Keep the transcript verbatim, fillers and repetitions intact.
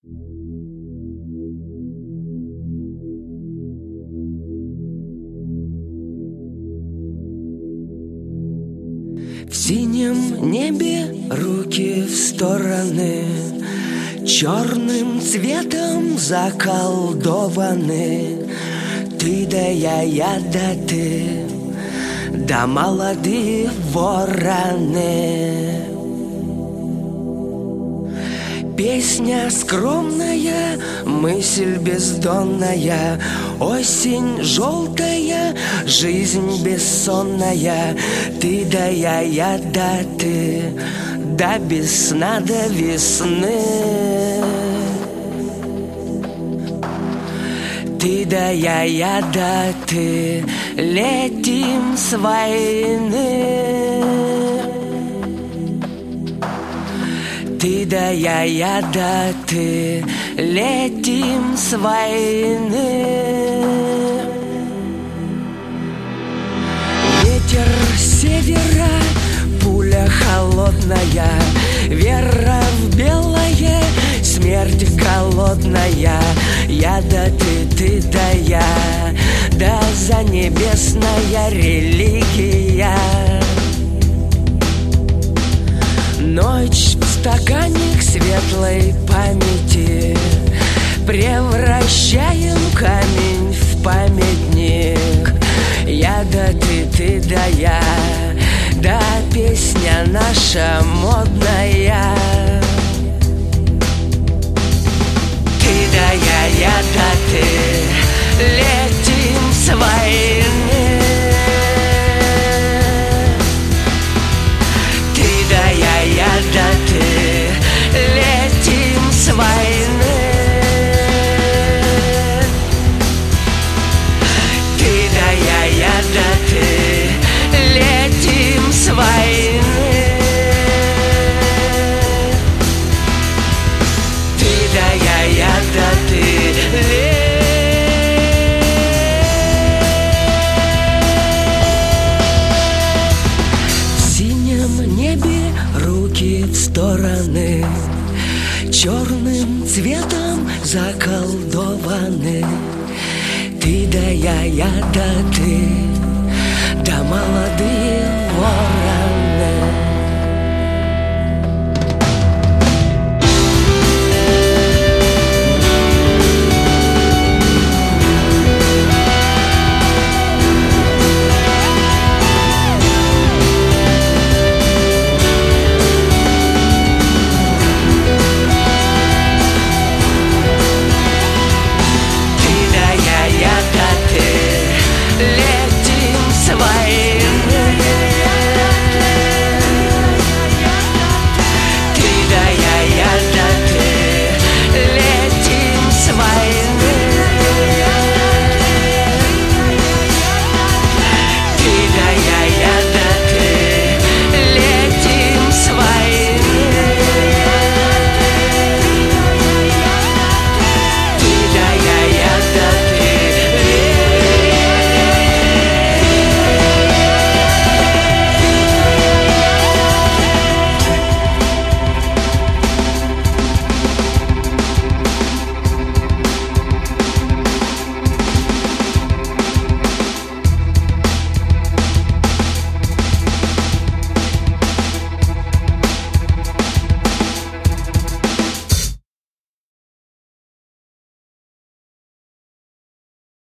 В синем небе руки в стороны, черным цветом заколдованы. Ты да я, я да ты, да молодые вороны. Песня скромная, мысль бездонная, осень желтая, жизнь бессонная. Ты да я, я да ты, да без сна до весны. Ты да я, я да ты, летим с войны. Ты да я, я да ты, летим с войны. Ветер севера, пуля холодная, вера в белое, смерть голодная. Я да ты, ты да я, да за небесная религия. Ночь в стаканчик светлой памяти, превращаем камень в памятник. Я да ты, ты да я, да песня наша модная. Ты да я, я да ты, летим с войны. Ты да я, я да ты, летим с войны. Ты да я, я да ты, летим с войны. Ты да я, я да ты, в синем небе руки в стороны, черным цветом заколдованы. Ты да я, я да ты, да молодые